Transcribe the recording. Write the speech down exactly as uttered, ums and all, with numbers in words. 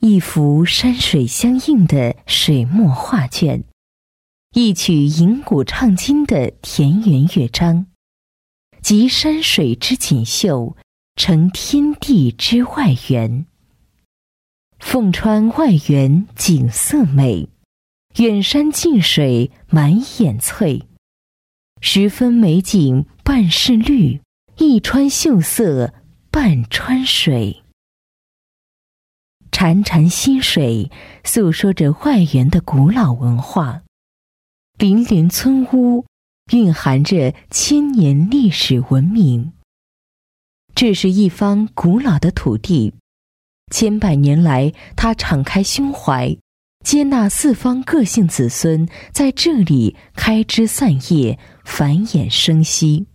一幅山水相映的水墨画卷，一曲吟古唱今的田园乐章，集山水之锦绣，成天地之外缘。凤川外园景色美，远山近水满眼翠。十分美景半是绿，一川秀色半川水。潺潺溪水诉说着外园的古老文化，泠泠村屋蕴含着千年历史文明。这是一方古老的土地，千百年来它敞开胸怀，接纳四方个性子孙在这里开枝散叶，繁衍生息。